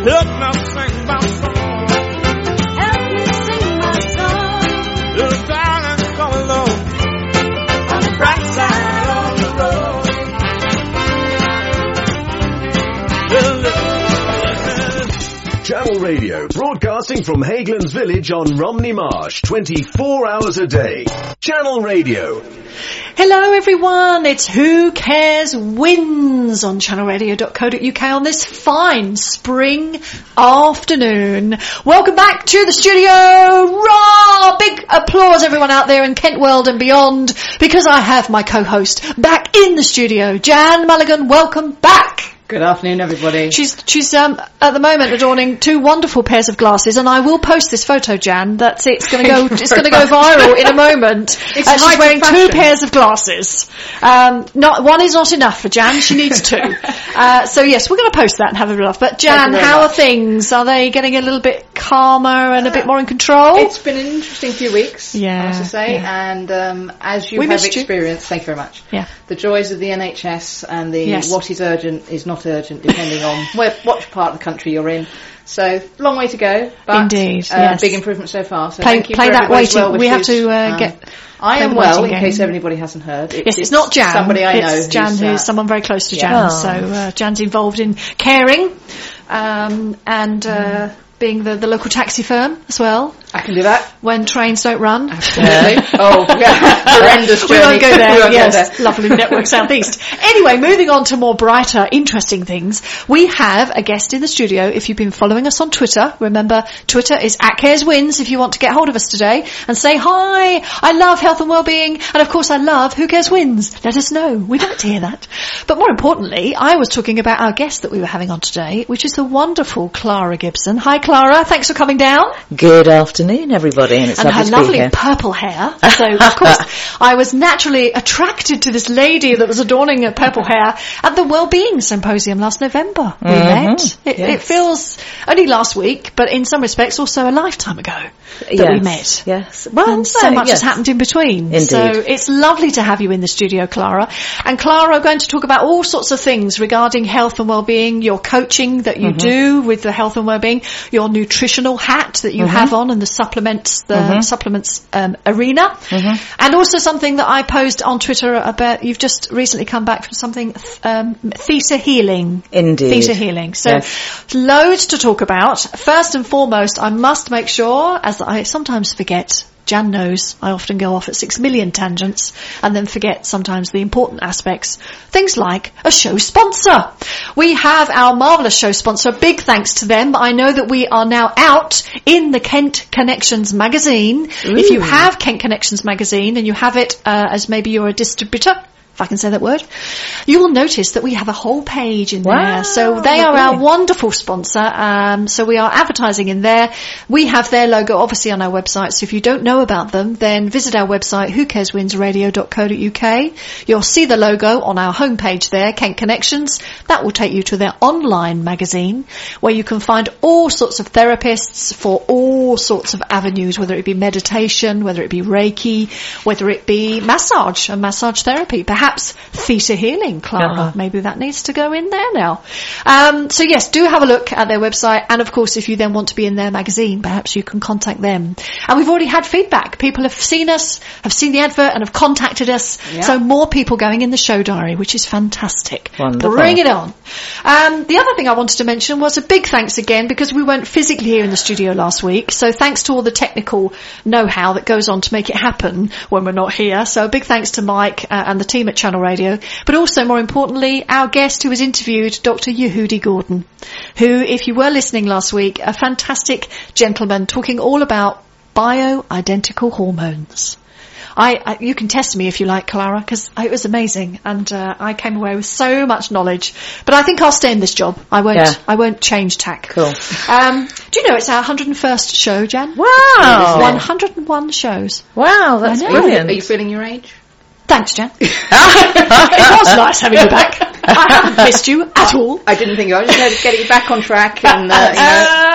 Help me sing my song. Help me sing my song. Little darling, come along on the bright side of the road. Channel Radio, broadcasting from Hagelands Village on Romney Marsh, 24 hours a day. Channel Radio. Hello everyone, it's Who Cares Wins on channelradio.co.uk on this fine spring afternoon. Welcome back to the studio. Raw! Big applause everyone out there in Kent World and beyond, because I have my co-host back in the studio. Jan Mulligan, welcome back. Good afternoon, everybody. She's at the moment adorning two wonderful pairs of glasses, and I will post this photo, Jan. It's going to go viral in a moment. She's wearing two pairs of glasses. One is not enough for Jan. She needs two. So yes, we're going to post that and have a laugh. But Jan, how are things? Are they getting a little bit calmer and a bit more in control? It's been an interesting few weeks, I have to say, and as you have experienced, thank you very much. Yeah. The joys of the NHS and what is urgent is not urgent, depending on what part of the country you're in. So, long way to go, but indeed, big improvement so far. So play thank you for that waiting. Well we have to get. I am well, in case anybody hasn't heard. It's not Jan. Somebody I know. It's Jan, who's someone very close to Jan. So Jan's involved in caring and being the local taxi firm as well. I can do that. When trains don't run. Absolutely. Horrendous journey. We won't go there. Yes, lovely Network South East. Anyway, moving on to more brighter, interesting things. We have a guest in the studio. If you've been following us on Twitter, remember Twitter is @CaresWins if you want to get hold of us today and say, hi, I love health and wellbeing, and of course I love Who Cares Wins. Let us know. We'd like to hear that. But more importantly, I was talking about our guest that we were having on today, which is the wonderful Clara Gibson. Hi Clara, thanks for coming down. Good afternoon, everybody, and it's and lovely her lovely to be here. purple hair. So, of course, I was naturally attracted to this lady that was adorning her purple hair at the Wellbeing Symposium last November. We met. It feels only last week, but in some respects also a lifetime ago that we met. Yes. Well, and so much has happened in between. Indeed. So it's lovely to have you in the studio, Clara. And Clara, we're going to talk about all sorts of things regarding health and wellbeing, your coaching that you do with the health and wellbeing, your nutritional hat that you have on and the supplements arena, and also something that I posed on Twitter about. You've just recently come back from something theta healing. Indeed. Theta healing. So loads to talk about. First and foremost, I must make sure, as I sometimes forget, Jan knows I often go off at 6 million tangents and then forget sometimes the important aspects. Things like a show sponsor. We have our marvellous show sponsor. Big thanks to them. I know that we are now out in the Kent Connections magazine. Ooh. If you have Kent Connections magazine and you have it as maybe you're a distributor, if I can say that word, you will notice that we have a whole page in there. So they are our wonderful sponsor. So we are advertising in there. We have their logo obviously on our website. So if you don't know about them, then visit our website, whocareswinsradio.co.uk. You'll see the logo on our homepage there, Kent Connections. That will take you to their online magazine where you can find all sorts of therapists for all sorts of avenues, whether it be meditation, whether it be Reiki, whether it be massage and massage therapy, perhaps theta healing, Clara. Maybe that needs to go in there now. So yes, do have a look at their website. And of course, if you then want to be in their magazine, perhaps you can contact them. And we've already had feedback. People have seen us, have seen the advert and have contacted us. Yeah. So more people going in the show diary, which is fantastic. Wonderful. Bring it on. The other thing I wanted to mention was a big thanks again, because we weren't physically here in the studio last week. So thanks to all the technical know-how that goes on to make it happen when we're not here. So a big thanks to Mike and the team at Channel Radio, but also more importantly our guest who was interviewed, Dr. Yehudi Gordon, who, if you were listening last week, a fantastic gentleman talking all about bioidentical hormones. You can test me if you like, Clara, because it was amazing, and I came away with so much knowledge. But I think I'll stay in this job. I won't change tack. Cool. Do you know it's our 101st show, Jan? Wow. 101 shows. Wow, that's brilliant. Are you feeling your age? Thanks, Jan. It was nice having you back. I haven't missed you at all. I didn't think I was just getting you back on track and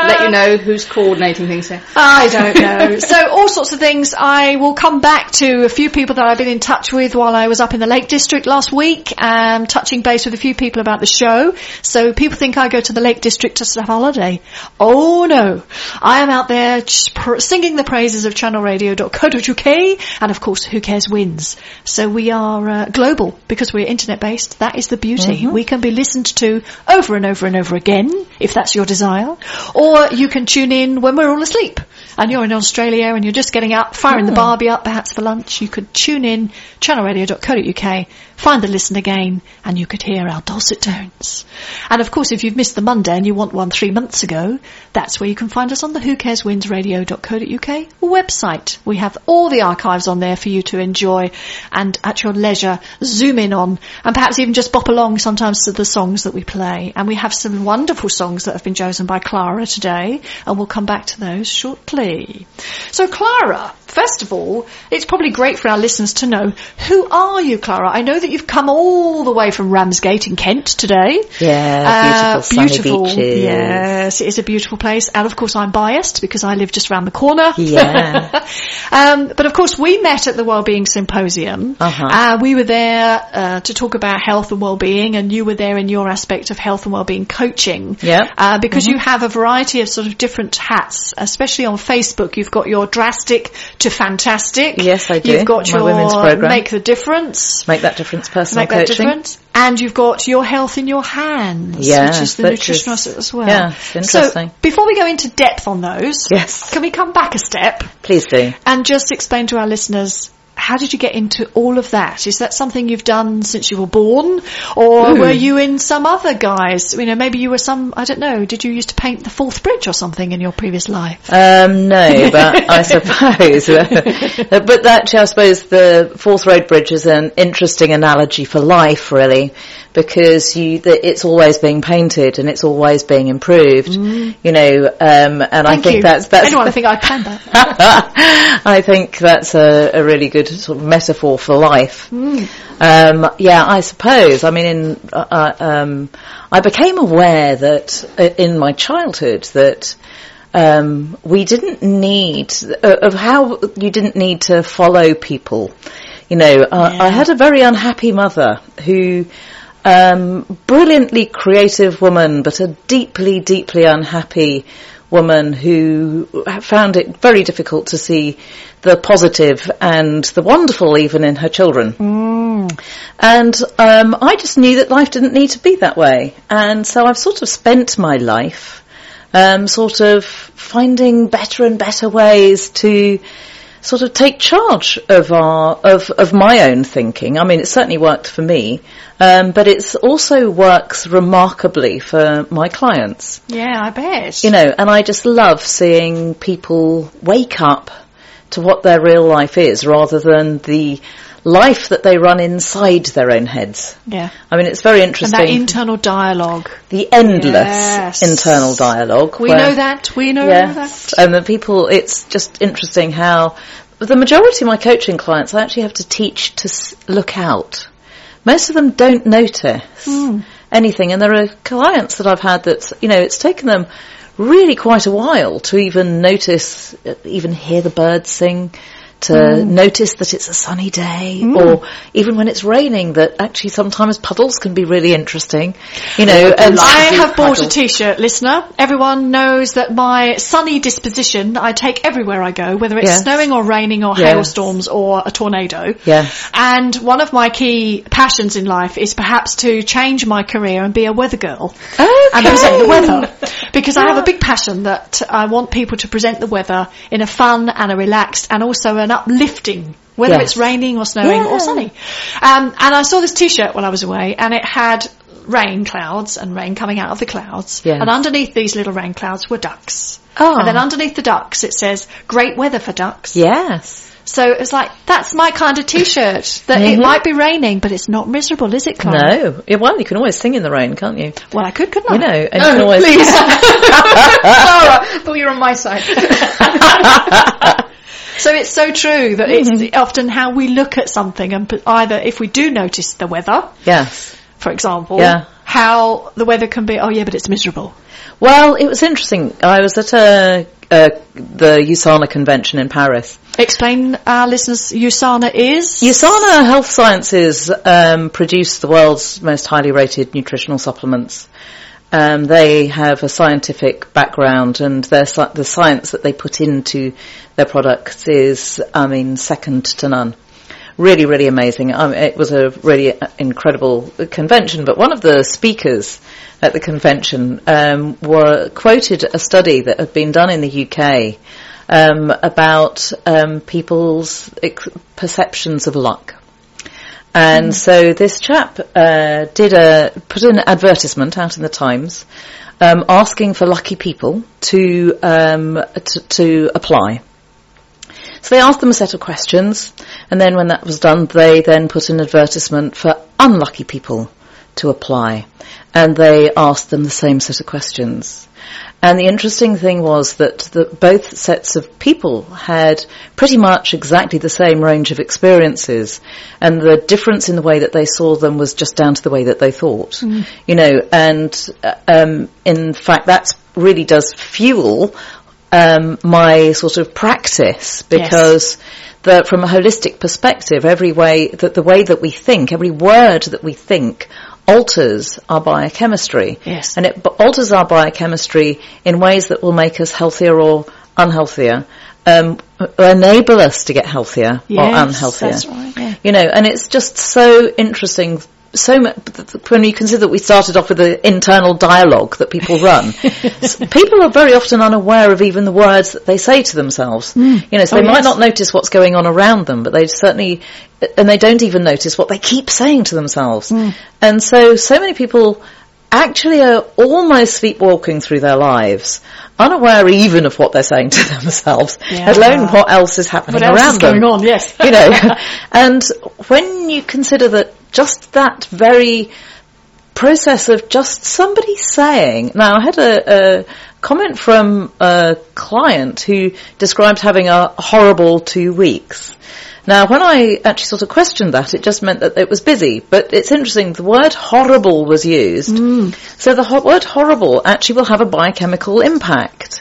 let you know who's coordinating things here. I don't know. So all sorts of things. I will come back to a few people that I've been in touch with while I was up in the Lake District last week, touching base with a few people about the show. So people think I go to the Lake District to have a holiday. Oh no. I am out there singing the praises of channelradio.co.uk, and of course Who Cares wins. So we are global because we're internet based. That is the beauty. We can be listened to over and over and over again if that's your desire, or you can tune in when we're all asleep and you're in Australia and you're just getting up, firing the barbie up perhaps for lunch. You could tune in channelradio.co.uk, find the listen again, and you could hear our dulcet tones. And of course, if you've missed the Monday and you want one 3 months ago, that's where you can find us on the whocareswinsradio.co.uk website. We have all the archives on there for you to enjoy and at your leisure zoom in on, and perhaps even just bop along sometimes to the songs that we play. And we have some wonderful songs that have been chosen by Clara today, and we'll come back to those shortly. So Clara, first of all, it's probably great for our listeners to know, who are you, Clara? I know that you've come all the way from Ramsgate in Kent today. Yeah, beautiful sunny beaches. Yes, it is a beautiful place. And of course I'm biased because I live just around the corner. Yeah. But of course we met at the Wellbeing Symposium. We were there to talk about health and wellbeing, and you were there in your aspect of health and wellbeing coaching. Yeah. Because you have a variety of sort of different hats, especially on Facebook. You've got your drastic to fantastic. Yes, I do. You've got my your women's program. Make the difference. Make that difference personal Make coaching. that difference. And you've got your health in your hands, which is the nutritionist as well. Yeah, it's interesting. So before we go into depth on those, yes, can we come back a step? Please do. And just explain to our listeners, how did you get into all of that? Is that something you've done since you were born? Or were you in some other guise? You know, maybe you were I don't know, did you used to paint the Forth Bridge or something in your previous life? No, but I suppose. But actually, I suppose the Forth Road Bridge is an interesting analogy for life, really, because it's always being painted and it's always being improved, you know, and I think that's anyone think I'd plan that? I think that's a really good sort of metaphor for life. Yeah, I suppose. I mean, I became aware that in my childhood that we didn't need of how you didn't need to follow people. You know, I had a very unhappy mother who. Brilliantly creative woman, but a deeply, deeply unhappy woman who found it very difficult to see the positive and the wonderful even in her children. And I just knew that life didn't need to be that way. And so I've sort of spent my life sort of finding better and better ways to sort of take charge of my own thinking. I mean, it certainly worked for me, but it also works remarkably for my clients. Yeah, I bet. You know, and I just love seeing people wake up to what their real life is rather than the life that they run inside their own heads. Yeah. I mean, it's very interesting. And that internal dialogue. The endless internal dialogue. We know that. We know that. And the people, it's just interesting how the majority of my coaching clients, I actually have to teach to look out. Most of them don't notice anything. And there are clients that I've had that, you know, it's taken them really quite a while to even notice, even hear the birds sing, to notice that it's a sunny day, or even when it's raining, that actually sometimes puddles can be really interesting. You know, and I have bought a T-shirt, listener. Everyone knows that my sunny disposition I take everywhere I go, whether it's snowing or raining or hailstorms or a tornado. Yes. And one of my key passions in life is perhaps to change my career and be a weather girl and present the weather. Because I have a big passion that I want people to present the weather in a fun and a relaxed and also an uplifting, whether it's raining or snowing or sunny. And I saw this T-shirt while I was away, and it had rain clouds and rain coming out of the clouds. Yes. And underneath these little rain clouds were ducks. Oh. And then underneath the ducks it says, great weather for ducks. Yes. So it's like, that's my kind of T-shirt. That it might be raining, but it's not miserable, is it, Clara? No. Well, you can always sing in the rain, can't you? Well, I could, couldn't I? You know, and you can always... please. Clara, I thought you were on my side. So it's so true that it's often how we look at something, and either if we do notice the weather, yes, for example, how the weather can be, oh yeah, but it's miserable. Well, it was interesting. I was at the USANA convention in Paris. Explain, our listeners, USANA is? USANA Health Sciences produce the world's most highly rated nutritional supplements. They have a scientific background, and the science that they put into their products is, second to none. Really, really amazing. It was a really incredible convention, but one of the speakers at the convention quoted a study that had been done in the UK about people's perceptions of luck. And so this chap put an advertisement out in the Times asking for lucky people to apply. So they asked them a set of questions, and then when that was done, they then put an advertisement for unlucky people to apply. And they asked them the same set of questions. And the interesting thing was that both sets of people had pretty much exactly the same range of experiences, and the difference in the way that they saw them was just down to the way that they thought. And in fact that really does fuel my sort of practice, because from a holistic perspective, the way that we think, every word that we think alters our biochemistry. Yes. And it alters our biochemistry in ways that will make us healthier or unhealthier, enable us to get healthier or unhealthier. That's right, yeah. And it's just so interesting. So when you consider that we started off with the internal dialogue that people run, people are very often unaware of even the words that they say to themselves. So they might not notice what's going on around them, but they certainly, and they don't even notice what they keep saying to themselves. And so many people actually are almost sleepwalking through their lives, unaware even of what they're saying to themselves, let alone what else is happening around them. What else is going on, yes. And when you consider that just that very process of just somebody saying... Now, I had a comment from a client who described having a horrible 2 weeks. Now, when I actually sort of questioned that, it just meant that it was busy. But it's interesting, the word horrible was used. So the word horrible actually will have a biochemical impact.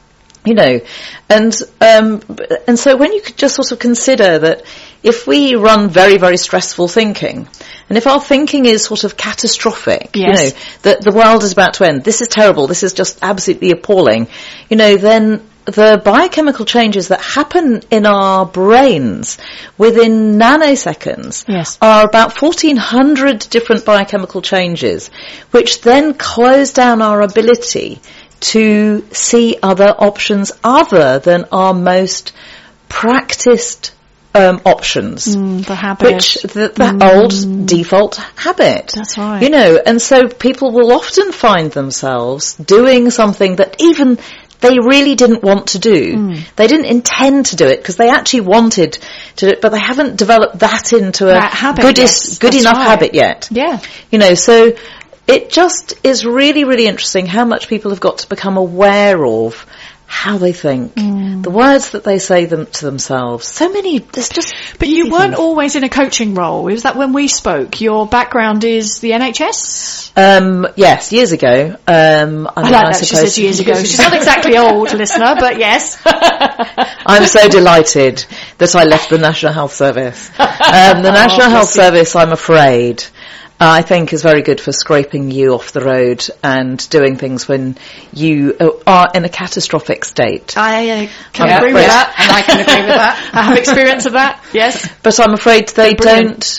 And so when you could just sort of consider that if we run very, very stressful thinking, and if our thinking is sort of catastrophic, that the world is about to end, this is terrible, this is just absolutely appalling, then the biochemical changes that happen in our brains within nanoseconds are about 1,400 different biochemical changes, which then close down our ability to see other options other than our most practiced options. The habit. The old default habit. That's right. And so people will often find themselves doing something that even they really didn't want to do. They didn't intend to do it because they actually wanted to do it, but they haven't developed that into a good enough habit yet. Yeah. So it just is really, really interesting how much people have got to become aware of how they think, the words that they say to themselves. So many, there's just... But you weren't always in a coaching role. Was that when we spoke? Your background is the NHS? Yes, years ago. I like that she says years ago. She's not exactly old, listener, but yes. I'm so delighted that I left the National Health Service. The National Health Service, I'm afraid, I think is very good for scraping you off the road and doing things when you are in a catastrophic state. I can agree with that. And I can agree with that. I have experience of that, yes. But I'm afraid they don't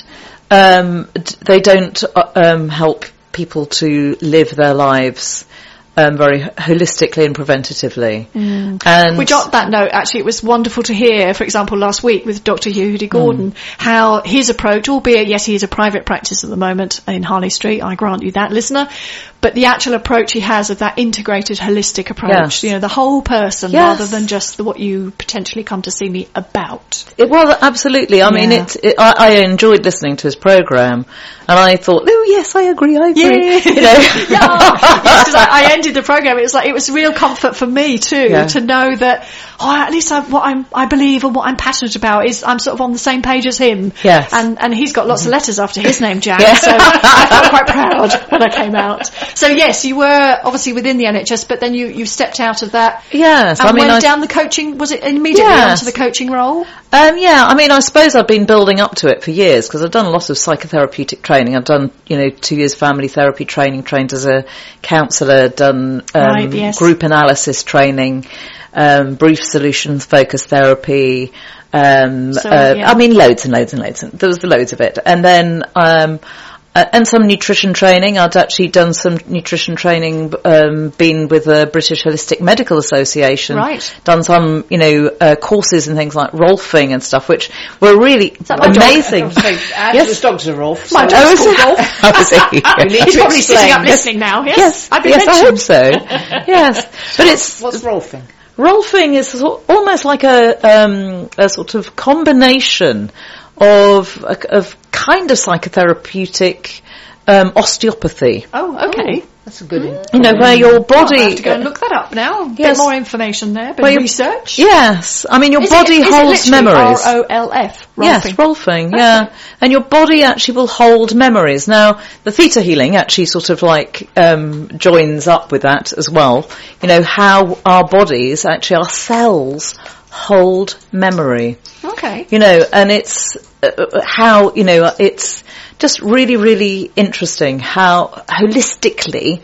help people to live their lives very holistically and preventatively. And we got that note, actually. It was wonderful to hear, for example, last week with Dr. Yehudi Gordon, how his approach, albeit, yes, he is a private practice at the moment in Harley Street, I grant you that, listener, but the actual approach he has of that integrated, holistic approach, the whole person, rather than just what you potentially come to see me about. Well, absolutely. I mean, I enjoyed listening to his programme, and I thought, oh, yes, I agree. Yes, because I ended the programme, it was real comfort for me too, to know that, at least I believe and what I'm passionate about is I'm sort of on the same page as him. Yes. And he's got lots of letters after his name, Jan, so I felt quite proud when I came out. So yes, you were obviously within the NHS, but then you stepped out of that. Yes. And went down the coaching, was it immediately onto the coaching role? Yeah, I mean, I suppose I've been building up to it for years because I've done a lot of psychotherapeutic training. I've done, 2 years family therapy training, trained as a counsellor, done group analysis training, brief solutions focused therapy. I mean, loads and loads and loads. There was loads of it. And then, and some nutrition training. I'd actually done some nutrition training, been with the British Holistic Medical Association. Right. Done some, courses and things like Rolfing and stuff, which were really amazing. Yes, dogs are Rolf. My dog's called Rolf. He's probably sitting up listening now. Yes, I hope so. Yes, but what's Rolfing? Rolfing is almost like a sort of combination of kind of psychotherapeutic osteopathy. Oh, okay. That's a good where your body... I'll have to go and look that up now. Yes. Bit more information there, bit of research. Yes. I mean, your body holds memories. ROLF? Rolfing. Yes, Rolfing, yeah. And your body actually will hold memories. Now, the theta healing actually sort of joins up with that as well. How our bodies, actually our cells, hold memory. Okay. And it's how, it's just really, really interesting how holistically,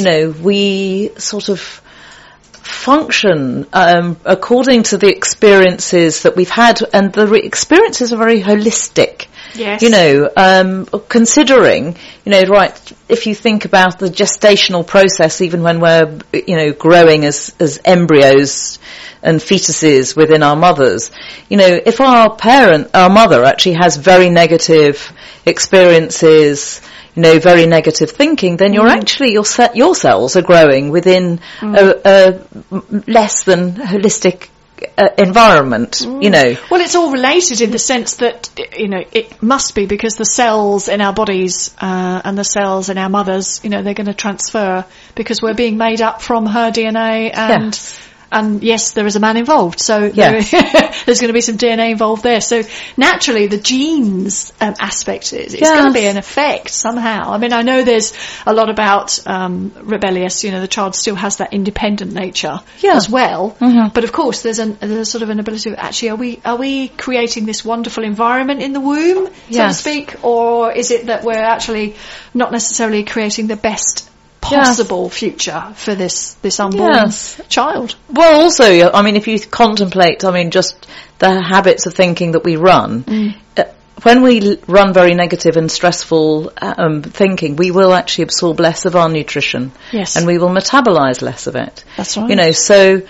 we sort of function according to the experiences that we've had, and the experiences are very holistic. Yes. Considering, if you think about the gestational process, even when we're, growing as embryos and fetuses within our mothers, if our mother actually has very negative experiences, very negative thinking, then you're actually, your cells are growing within a less than holistic environment, Well, it's all related in the sense that, it must be, because the cells in our bodies and the cells in our mothers, they're going to transfer because we're being made up from her DNA and... Yes. And yes, there is a man involved, so there's going to be some DNA involved there. So naturally, the genes aspect is going to be an effect somehow. I mean, I know there's a lot about rebellious. The child still has that independent nature as well. Mm-hmm. But of course, there's sort of an ability. Actually, are we creating this wonderful environment in the womb, so to speak, or is it that we're actually not necessarily creating the best possible future for this unborn child? Well, also, I mean, if you contemplate, just the habits of thinking that we run, when we run very negative and stressful thinking, we will actually absorb less of our nutrition. Yes. And we will metabolise less of it. That's right. So...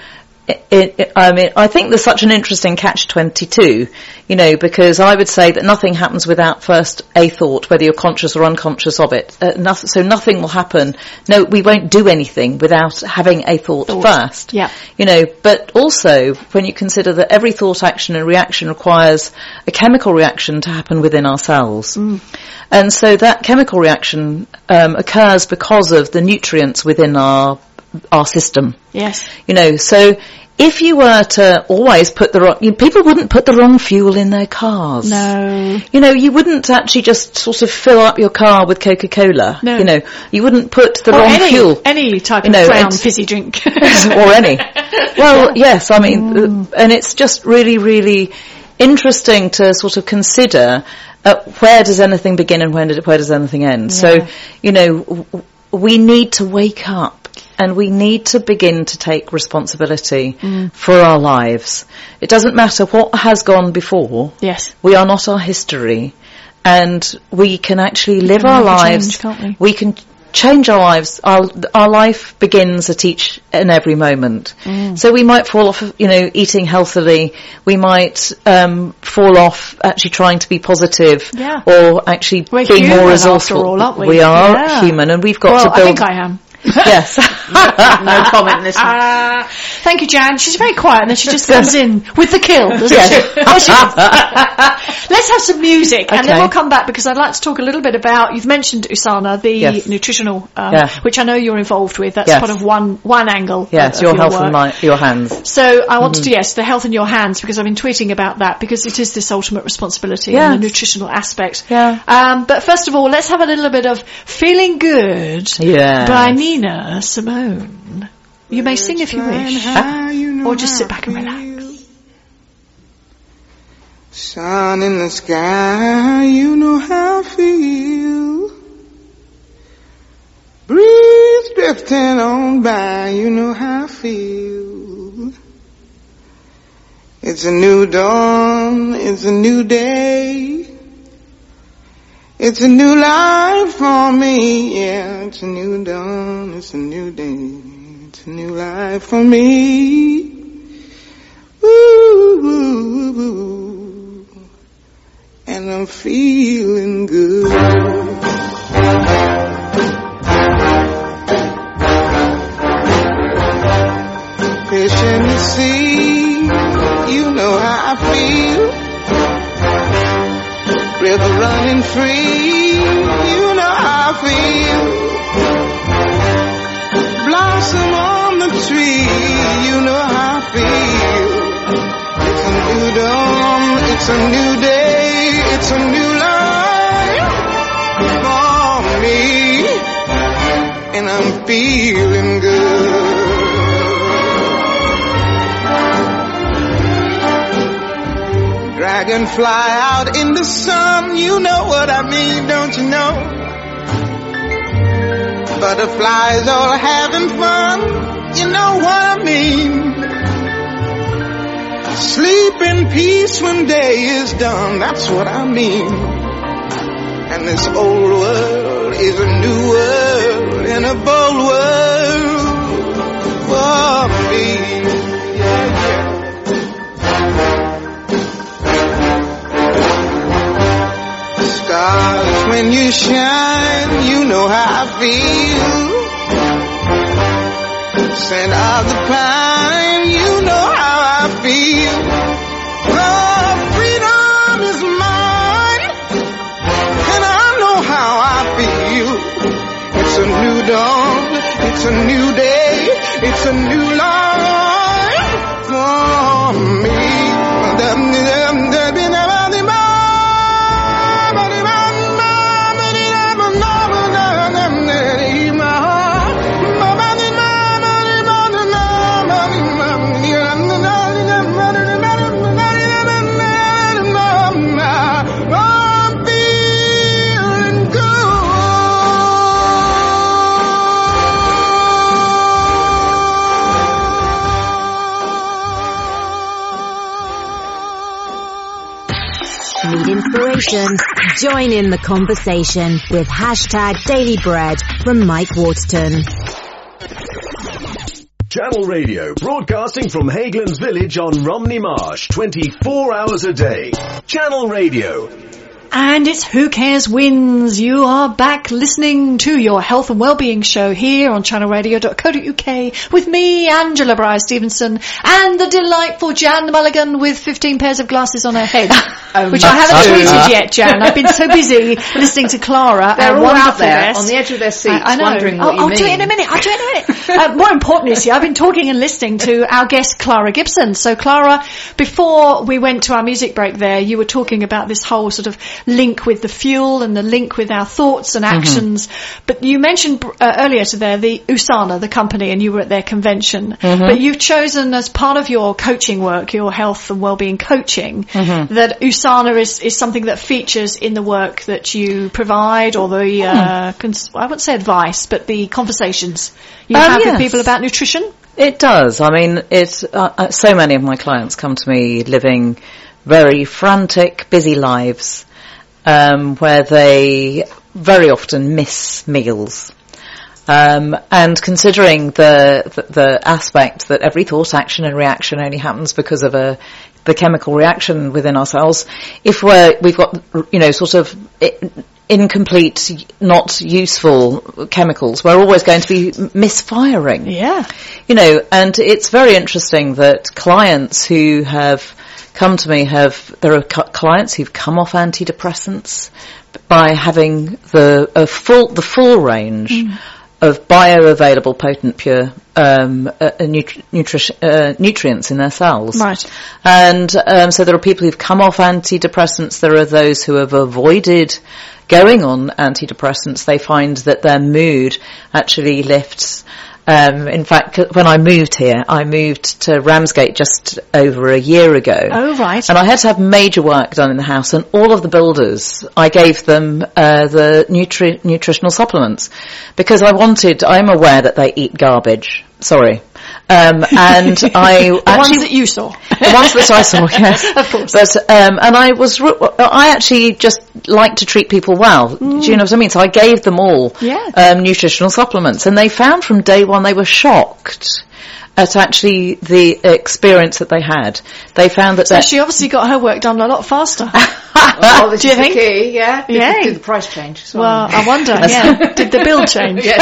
I think there's such an interesting catch-22, because I would say that nothing happens without first a thought, whether you're conscious or unconscious of it. So nothing will happen. No, we won't do anything without having a thought first. Yeah. But also when you consider that every thought, action and reaction requires a chemical reaction to happen within our cells. And so that chemical reaction occurs because of the nutrients within our system. Yes. So if you were to always put people wouldn't put the wrong fuel in their cars. No. You wouldn't actually just sort of fill up your car with Coca-Cola. No. You wouldn't put the wrong fuel. Any type of brown fizzy drink. Or any. Well, yes, I mean, and it's just really, really interesting to sort of consider where does anything begin and where does anything end. Yeah. So, we need to wake up. And we need to begin to take responsibility for our lives. It doesn't matter what has gone before. Yes. We are not our history. And we can actually live our lives. Change, can't we? We can change our lives. Our life begins at each and every moment. So we might fall off, eating healthily. We might fall off actually trying to be positive. Yeah. Or actually We're being human more resourceful. After all, aren't we? We are human, and we've got to build... I think I am. Yes. No comment, listen. Thank you, Jan. She's very quiet, and then she just comes in with the kill, doesn't she? Let's have some music, and then we'll come back, because I'd like to talk a little bit about, you've mentioned, Usana, the nutritional, which I know you're involved with. That's part of one angle. Yes, your health and your hands. So I want to do, the health in your hands, because I've been tweeting about that, because it is this ultimate responsibility and the nutritional aspect. Yeah. But first of all, let's have a little bit of Feeling Good by Nina Simone. You may sing if you wish, or just sit back and relax. Sun in the sky, you know how I feel. Breeze drifting on by, you know how I feel. It's a new dawn, it's a new day. It's a new life for me, yeah. It's a new dawn, it's a new day. It's a new life for me. Ooh, ooh, ooh. And I'm feeling good. Fish in the sea, you know how I feel. River running free, you know how I feel. Blossom on the tree, you know how I feel. It's a new dawn, it's a new day, it's a new life for me. And I'm feeling good. Dragonfly out in the sun, you know what I mean, don't you know? Butterflies all having fun, you know what I mean. Sleep in peace when day is done, that's what I mean. And this old world is a new world, and a bold world for me. Yeah, yeah. Stars, when you shine, you know how I feel. Scent of the pine, you know how I feel. Oh, freedom is mine, and I know how I feel. It's a new dawn, it's a new day, it's a new life for me. Need inspiration? Join in the conversation with #DailyBread from Mike Waterton. Channel Radio, broadcasting from Hagelands Village on Romney Marsh, 24 hours a day. Channel Radio. And it's Who Cares Wins. You are back listening to your health and wellbeing show here on channelradio.co.uk with me, Angela Bryce-Stevenson, and the delightful Jan Mulligan with 15 pairs of glasses on her head, which I haven't tweeted yet, Jan. I've been so busy listening to Clara. They're all out there guest. on the edge of their seats, I know. wondering what you mean. I'll do it in a minute. More importantly, I've been talking and listening to our guest, Clara Gibson. So, Clara, before we went to our music break there, you were talking about this whole sort of link with the fuel and the link with our thoughts and actions. But you mentioned earlier today the Usana, the company, and you were at their convention. But you've chosen as part of your coaching work, your health and wellbeing coaching, that Usana is something that features in the work that you provide, or the, I wouldn't say advice, but the conversations you have with people about nutrition. It does. I mean, it's so many of my clients come to me living very frantic, busy lives, where they very often miss meals. And considering the aspect that every thought, action and reaction only happens because of the chemical reaction within ourselves, if we've got, incomplete, not useful chemicals were always going to be misfiring. Yeah. You know, and it's very interesting that clients who have come to me there are clients who've come off antidepressants by having the full range of bioavailable, potent, pure nutrients in their cells. Right. And so there are people who've come off antidepressants. There are those who have avoided going on antidepressants. They find that their mood actually lifts. In fact, when I moved here, I moved to Ramsgate just over a year ago. Oh, right. And I had to have major work done in the house, and all of the builders, I gave them the nutritional supplements, because I'm aware that they eat garbage. Sorry. And I the ones that you saw. The ones that I saw, yes. Of course. But, and I actually just like to treat people well. Do you know what I mean? So I gave them all nutritional supplements, and they found from day one they were shocked at actually the experience that they had. They found that... So she obviously got her work done a lot faster. Oh, this Do you is think? the key, yeah. Yeah. Did the price change? Well, I wonder, Did the bill change? Yes.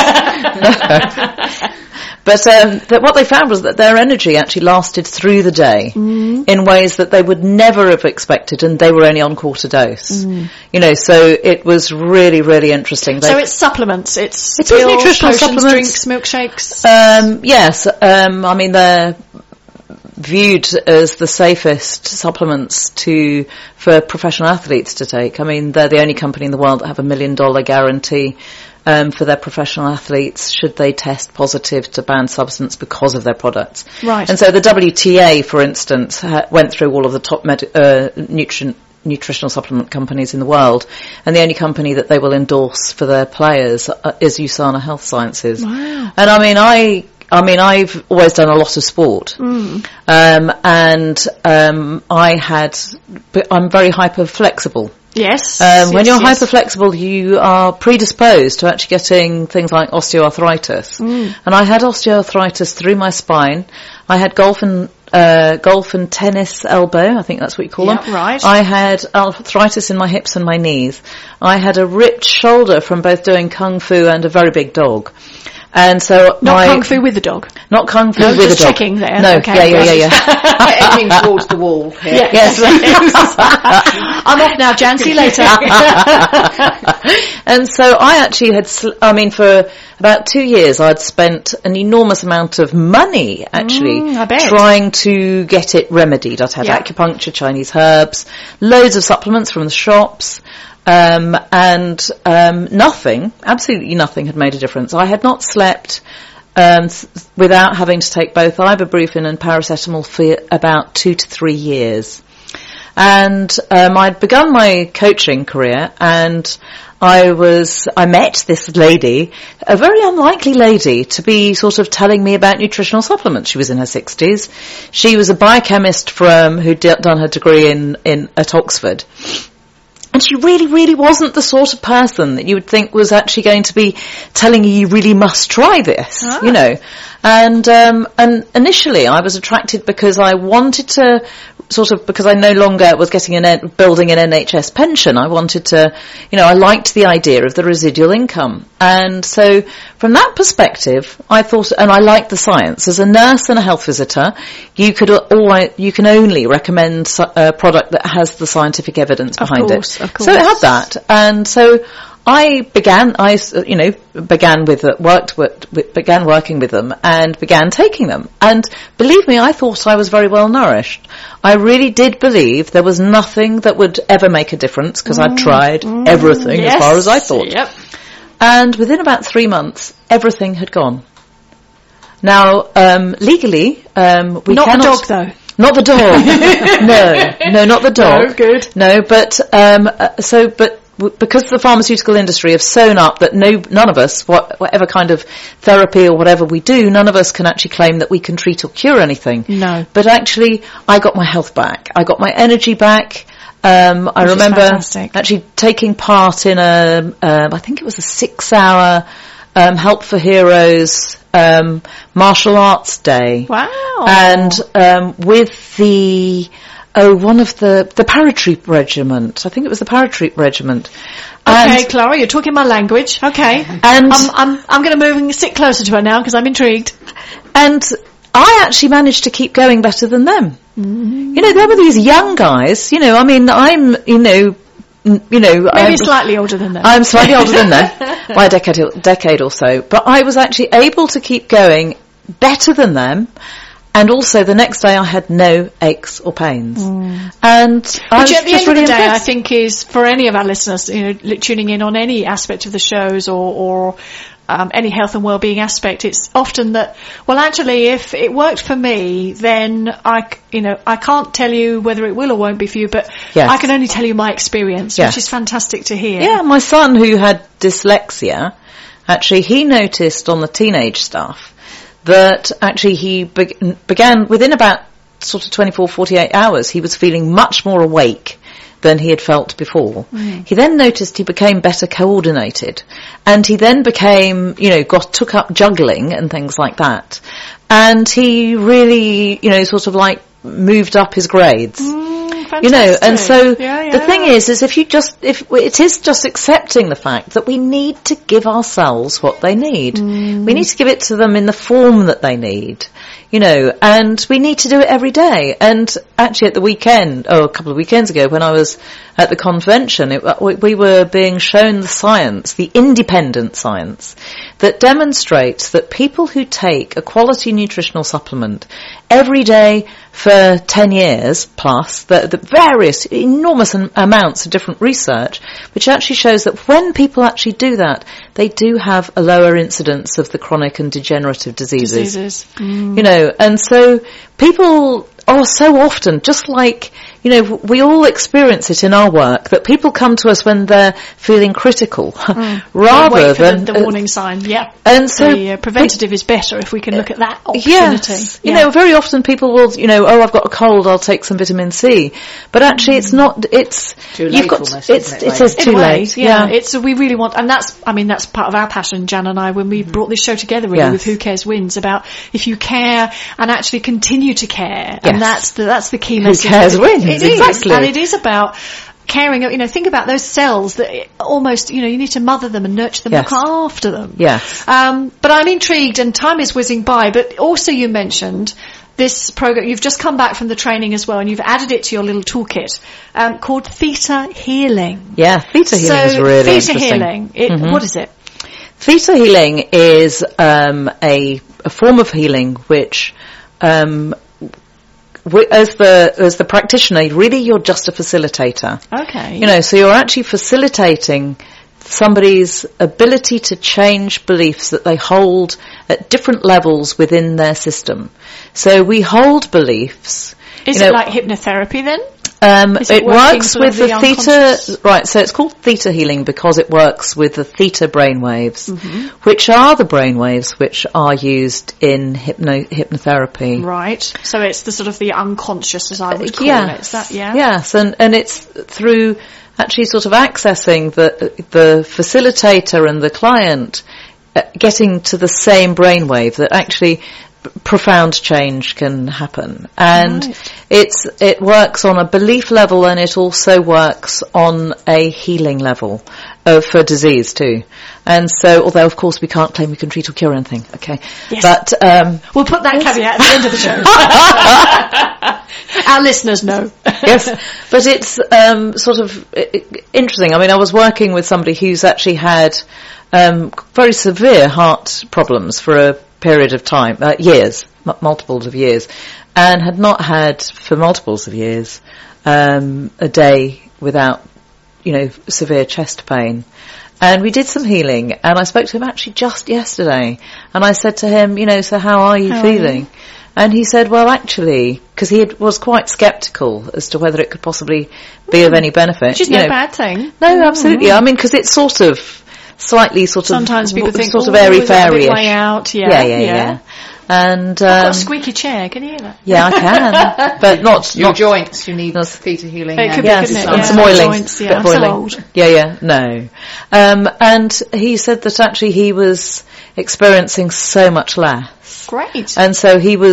But what they found was that their energy actually lasted through the day in ways that they would never have expected, and they were only on quarter dose. You know, so it was really, really interesting. So it's supplements. It's pills, nutritional potions, supplements, drinks, milkshakes. Yes. I mean, they're viewed as the safest supplements for professional athletes to take. I mean, they're the only company in the world that have $1 million guarantee for their professional athletes should they test positive to banned substance because of their products. Right. And so the WTA, for instance, went through all of the top nutritional supplement companies in the world, and the only company that they will endorse for their players is USANA Health Sciences. Wow. And I mean, I've always done a lot of sport, I'm very hyper flexible. Yes. When you're hyper flexible, you are predisposed to actually getting things like osteoarthritis. And I had osteoarthritis through my spine. I had golf and tennis elbow, I think that's what you call them. Right. I had arthritis in my hips and my knees. I had a ripped shoulder from both doing kung fu and a very big dog. And so Kung Fu with the dog. Not Kung Fu with just the dog. checking there. No, okay, yeah. Aiming towards the wall. Here. Yes. I'm off now, Jan. See you later. And so I actually for about 2 years I'd spent an enormous amount of money actually I bet. trying to get it remedied. I'd had acupuncture, Chinese herbs, loads of supplements from the shops. Absolutely nothing had made a difference. I had not slept without having to take both ibuprofen and paracetamol for about 2 to 3 years. And I'd begun my coaching career, and I met this lady, a very unlikely lady, to be sort of telling me about nutritional supplements. She was in her 60s. She was a biochemist who'd done her degree at Oxford. And she really, really wasn't the sort of person that you would think was actually going to be telling you really must try this, you know. And initially I was attracted because I wanted to because I no longer was building an NHS pension. I wanted to, I liked the idea of the residual income. And so from that perspective, I thought, and I liked the science. As a nurse and a health visitor, you can only recommend a product that has the scientific evidence behind it. Of course. So it had that. And so I began working with them and began taking them. And believe me, I thought I was very well nourished. I really did believe there was nothing that would ever make a difference because I'd tried everything as far as I thought. Yep. And within about 3 months, everything had gone. Now, legally, Not the dog, though. Not the dog. No, not the dog. No, good. No, but because the pharmaceutical industry have sewn up that none of us, whatever kind of therapy or whatever we do, none of us can actually claim that we can treat or cure anything. No. But actually, I got my health back. I got my energy back. I remember actually taking part in I think it was a 6-hour Help for Heroes martial arts day. Wow. And with the one of the paratroop regiment. I think it was the paratroop regiment. Okay, Clara, you're talking my language. Okay. And I'm going to move and sit closer to her now because I'm intrigued. And I actually managed to keep going better than them. Mm-hmm. You know, there were these young guys, you know, I mean, I'm, maybe slightly older than them. I'm slightly older than them by a decade or so. But I was actually able to keep going better than them. And also, the next day I had no aches or pains. And which at the end of the day, I think is, for any of our listeners, you know, tuning in on any aspect of the shows or any health and well-being aspect, it's often that, well, actually, if it worked for me, then I can't tell you whether it will or won't be for you, but I can only tell you my experience, which is fantastic to hear. Yeah, my son, who had dyslexia, actually, he noticed on the teenage stuff that actually he began within about sort of 24, 48 hours, he was feeling much more awake than he had felt before. He then noticed he became better coordinated, and he then became, took up juggling and things like that. And he really, sort of like moved up his grades. Fantastic. And so the thing is if it is just accepting the fact that we need to give ourselves what they need. We need to give it to them in the form that they need, and we need to do it every day. And actually at the weekend, a couple of weekends ago when I was at the convention, we were being shown the science, the independent science, that demonstrates that people who take a quality nutritional supplement every day for 10 years plus, the various enormous amounts of different research, which actually shows that when people actually do that, they do have a lower incidence of the chronic and degenerative diseases. And so people are so often, just like, we all experience it in our work, that people come to us when they're feeling critical, rather than the warning sign. Yeah. And so the preventative is better if we can look at that opportunity. Yes. Very often people will, I've got a cold, I'll take some vitamin C. But actually it's not, it's too late almost, it says too late. Yeah. We really want, and that's part of our passion, Jan and I, when we brought this show together really with Who Cares Wins, about if you care and actually continue to care. And that's the key message. Who cares wins. Exactly. And it is about caring, think about those cells that almost, you need to mother them and nurture them, look after them. Yes. But I'm intrigued, and time is whizzing by, but also you mentioned this program, you've just come back from the training as well, and you've added it to your little toolkit, called Theta Healing. Yeah, Theta Healing is really interesting. Theta Healing, what is it? Theta Healing is a form of healing which as the practitioner, really you're just a facilitator. Okay. So you're actually facilitating somebody's ability to change beliefs that they hold at different levels within their system. So we hold beliefs. Is it like hypnotherapy then? It works with the theta, right, so it's called theta healing because it works with the theta brainwaves, which are the brainwaves which are used in hypnotherapy. Right, so it's the sort of the unconscious, as I would call it. Is that, Yes, and it's through actually sort of accessing the facilitator and the client getting to the same brainwave that actually profound change can happen. And it works on a belief level, and it also works on a healing level for disease too. And so, although of course we can't claim we can treat or cure anything, okay? Yes. But we'll put that caveat at the end of the show. Our listeners know. Yes, but it's sort of interesting. I mean, I was working with somebody who's actually had very severe heart problems for a period of time, years, multiples of years, and had not had for multiples of years a day without, severe chest pain. And we did some healing, and I spoke to him actually just yesterday, and I said to him, so how are you feeling? And he said, well, actually, because he was quite sceptical as to whether it could possibly be of any benefit. Which is no bad thing. No, absolutely. I mean, because it's sort of slightly sometimes people think sort of airy-fairy-ish. Way out, yeah. And I've got a squeaky chair. Can you hear that? Yeah, I can, but not your joints. You need theta healing. It could be, and some oiling. Joints, I'm so old. No. And he said that actually he was experiencing so much less. Great. And so he was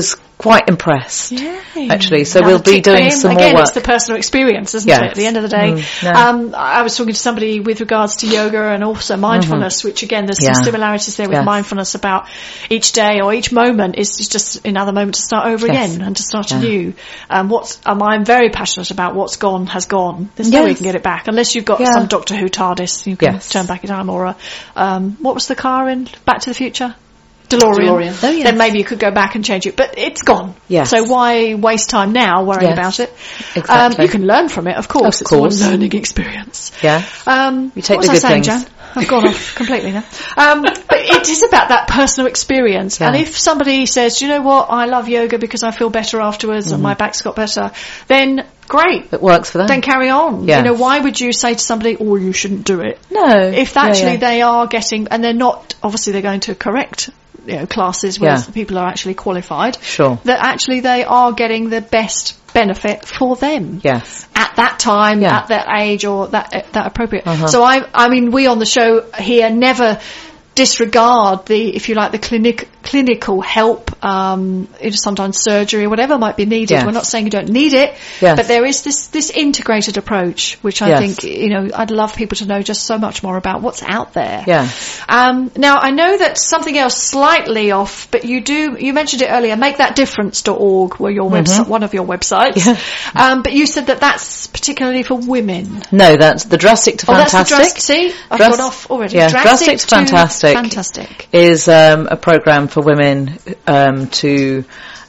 quite impressed, actually. So Now we'll be doing some more work. It's the personal experience, isn't it? At the end of the day. I was talking to somebody with regards to yoga and also mindfulness, which again, there's some similarities there with mindfulness about each day or each moment is just another moment to start over again and to start anew. I'm very passionate about what's gone has gone. There's no way you can get it back unless you've got some Doctor Who TARDIS. You can turn back in time, or what was the car in Back to the Future? DeLorean. Oh, yes. Then maybe you could go back and change it, but it's gone. Yes. So why waste time now worrying about it? Exactly. You can learn from it, of course. It's all a learning experience. Yeah. You take the good things. Jan? I've gone off completely now. But it is about that personal experience. Yeah. And if somebody says, do you know what, I love yoga because I feel better afterwards and my back's got better, then great. It works for them. Then carry on. Yeah. Why would you say to somebody, oh, you shouldn't do it? No. If actually they are getting, and they're not, obviously they're going to correct classes where the people are actually qualified. Sure. That actually they are getting the best benefit for them. Yes. At that time, at that age, or that appropriate. So I mean, we on the show here never disregard the, if you like, the clinical help, sometimes surgery or whatever might be needed. Yes. We're not saying you don't need it, but there is this integrated approach, which I think, I'd love people to know just so much more about what's out there. Yeah. Now I know that something else slightly off, but you mentioned it earlier, makethatdifference.org were your website, one of your websites. Yeah. But you said that that's particularly for women. No, that's the Drastic to Fantastic. See, I've gone off already. Yeah, Drastic to Fantastic is a program for women to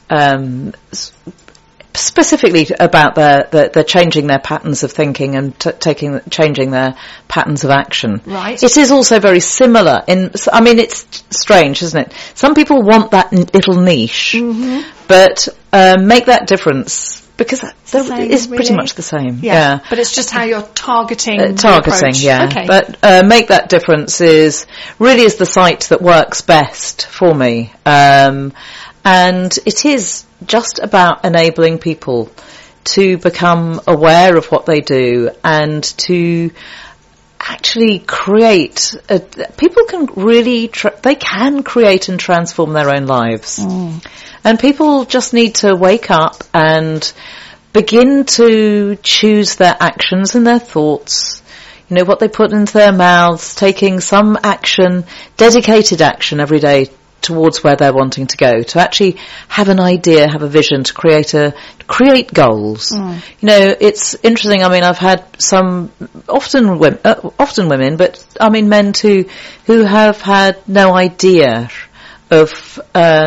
specifically about their changing their patterns of thinking and changing their patterns of action. Right. It is also very similar it's strange, isn't it? Some people want that little niche, but make that difference. Because it's pretty much the same. Yeah. But it's just how you're targeting. Yeah. Okay. But Make That Difference is the site that works best for me. And it is just about enabling people to become aware of what they do and to actually create. People can really they can create and transform their own lives. And people just need to wake up and begin to choose their actions and their thoughts, what they put into their mouths, taking some action, dedicated action every day towards where they're wanting to go, to actually have an idea, have a vision, to create goals. It's interesting. I mean, I've had often women, but I mean men too, who have had no idea of,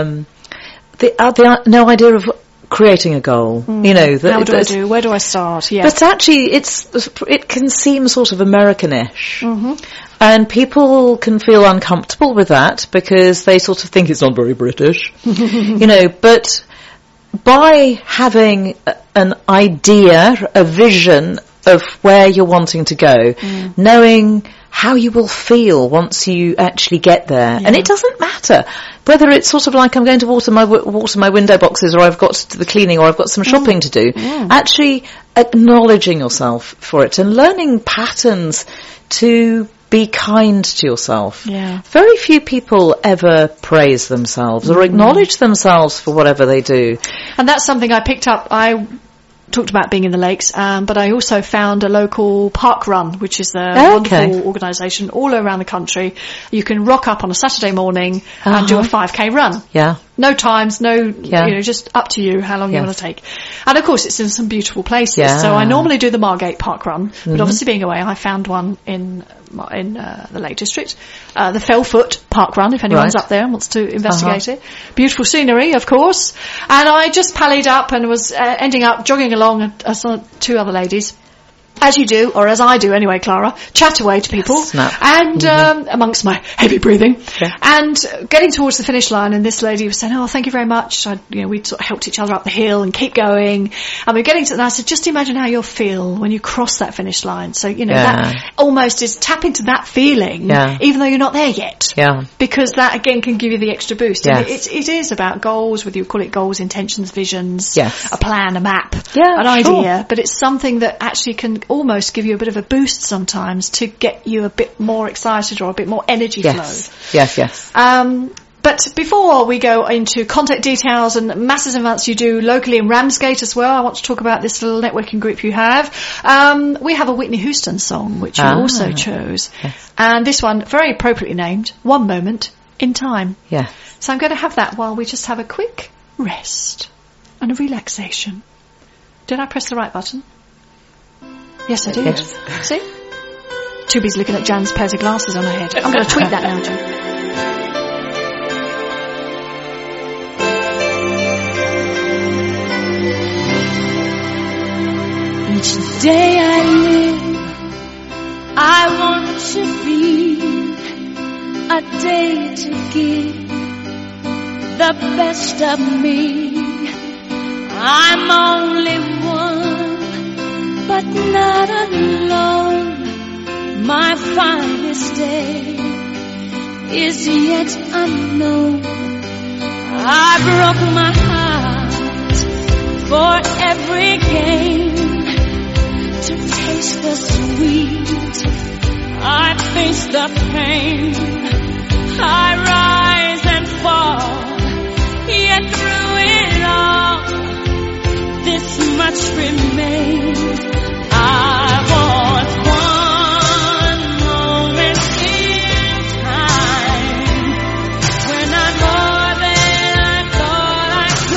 no idea of creating a goal. How do I do? Where do I start? Yeah. But actually, it can seem sort of Americanish, and people can feel uncomfortable with that because they sort of think it's not very British, But by having an idea, a vision of where you're wanting to go, knowing how you will feel once you actually get there. And it doesn't matter whether it's sort of like I'm going to water my window boxes, or I've got to do the cleaning, or I've got some shopping to do. Actually acknowledging yourself for it and learning patterns to be kind to yourself. Yeah. Very few people ever praise themselves or acknowledge themselves for whatever they do. And that's something I picked up. I talked about being in the lakes, but I also found a local park run, which is a wonderful organisation all around the country. You can rock up on a Saturday morning and do a 5k run. Yeah. No times, just up to you how long you want to take. And of course it's in some beautiful places. Yeah. So I normally do the Margate Park Run, but obviously being away, I found one in the Lake District, the Fellfoot Park Run, if anyone's up there and wants to investigate it. Beautiful scenery, of course. And I just pallied up and was ending up jogging along, and I saw two other ladies. As you do, or as I do anyway, Clara, chat away to people, and amongst my heavy breathing, and getting towards the finish line, and this lady was saying, "Oh, thank you very much." We sort of helped each other up the hill and keep going, and we're getting to. And I said, "Just imagine how you'll feel when you cross that finish line." So that almost is tap into that feeling, even though you're not there yet, because that again can give you the extra boost. And it is about goals, whether you call it goals, intentions, visions, a plan, a map, an idea, but it's something that actually can almost give you a bit of a boost sometimes to get you a bit more excited or a bit more energy flow. Yes. But before we go into contact details and massive events you do locally in Ramsgate as well, I want to talk about this little networking group you have. We have a Whitney Houston song, which you also chose. Yes. And this one, very appropriately named, One Moment in Time. Yeah. So I'm going to have that while we just have a quick rest and a relaxation. Did I press the right button? Yes, I did. Yes. See? Too busy looking at Jan's pairs of glasses on her head. I'm going to tweet that now, Jan. Each day I live, I want to be a day to give the best of me. I'm only one, but not alone. My finest day is yet unknown. I broke my heart for every game. To taste the sweet, I face the pain. I rise and fall, yet through it all, this much remains. I want one moment in time when I'm more than I thought I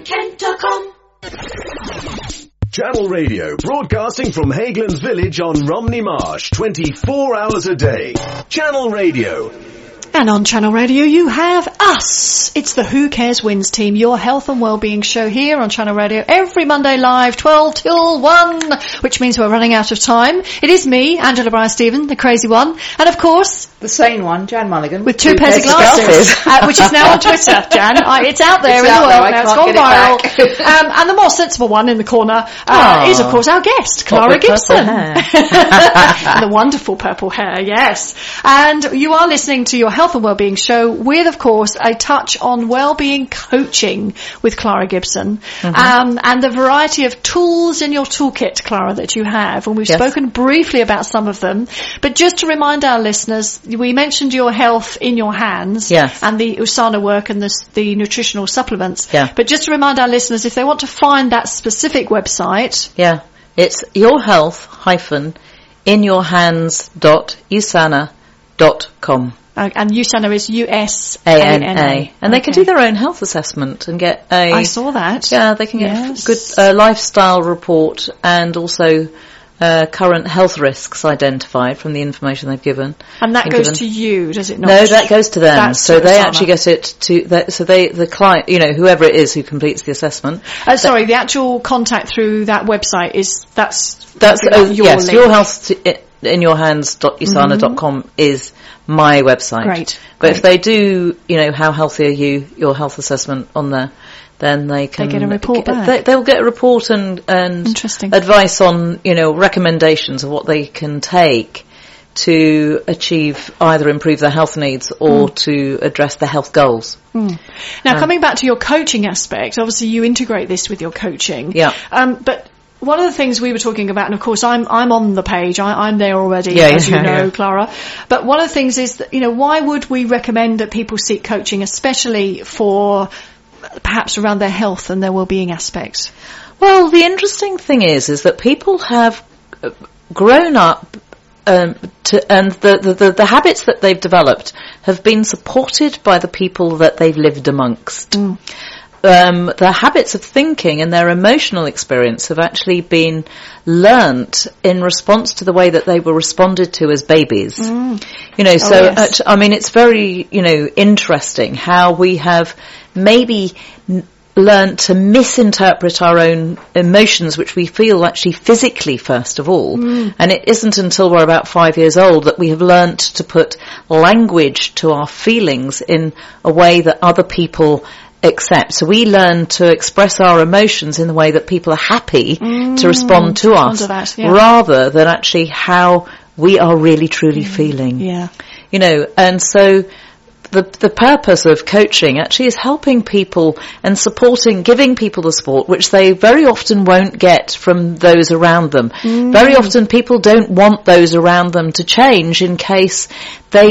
Kent.com. Channel Radio, broadcasting from Hagelands Village on Romney Marsh, 24 hours a day. Channel Radio. And on Channel Radio you have us. It's the Who Cares Wins team, your health and wellbeing show here on Channel Radio every Monday live 12 till 1, which means we're running out of time. It is me, Angela Bryan-Stephen, the crazy one, and of course the sane one, Jan Mulligan, with two pairs of glasses, which is now on Twitter, Jan. It's out there in the world now. It's gone viral. And the more sensible one in the corner is, of course, our guest, Clara Gibson. The wonderful purple hair, yes. And you are listening to your health and wellbeing show with, of course, a touch on wellbeing coaching with Clara Gibson, and the variety of tools in your toolkit, Clara, that you have. And we've spoken briefly about some of them, but just to remind our listeners, we mentioned your health in your hands, and the Usana work and the nutritional supplements. But just to remind our listeners, if they want to find that specific website, it's yourhealth-inyourhands.usana.com. And USANA is USANA. And they can do their own health assessment and get I saw that. Yeah, they can get a good lifestyle report and also current health risks identified from the information they've given. And that goes to you, does it not? No, that goes to them. So they actually get it to the client, whoever it is who completes the assessment. Sorry, the actual contact through that website that's your link. yourhealth-in-your-hands.usana.com is my website. Great. But if they do, how healthy are you, your health assessment on there, then they can get a report back. They'll get a report and advice on, recommendations of what they can take to achieve, either improve their health needs or to address their health goals. Now, coming back to your coaching aspect, obviously you integrate this with your coaching. But one of the things we were talking about, and of course I'm on the page, I'm there already, as you know, Clara. But one of the things is that, why would we recommend that people seek coaching, especially for perhaps around their health and their well-being aspects? Well, the interesting thing is that people have grown up and the habits that they've developed have been supported by the people that they've lived amongst. Their habits of thinking and their emotional experience have actually been learnt in response to the way that they were responded to as babies. It's very, interesting how we have maybe learnt to misinterpret our own emotions, which we feel actually physically first of all. And it isn't until we're about 5 years old that we have learnt to put language to our feelings in a way that other people accept. So we learn to express our emotions in the way that people are happy to respond to us, rather than actually how we are really truly feeling. And so the purpose of coaching actually is helping people and supporting, giving people the support which they very often won't get from those around them. Very often people don't want those around them to change in case they